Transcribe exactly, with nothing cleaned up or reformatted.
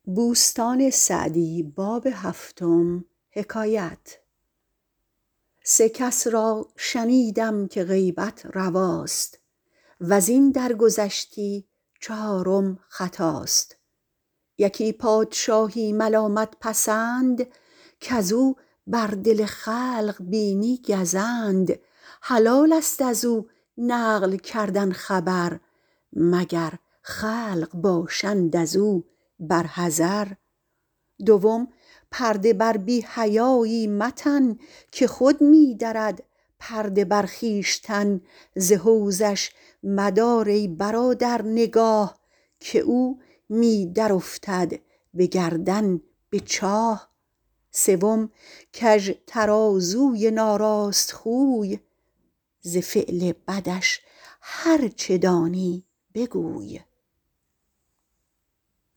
سه کس را شنیدم که غیبت رواست وزین درگذشتی چهارم خطاست یکی پادشاهی ملامت پسند کزو بر دل خلق بینی گزند حلال است ازو نقل کردن خبر مگر خلق باشند ازو بر حذر دوم پرده بر بی حیایی متن که خود می درد پرده بر خویشتن ز حوضش مدار ای برادر نگاه که او می در افتد به گردن به چاه سوم کژ ترازوی ناراست خوی ز فعل بدش هر چه دانی بگوی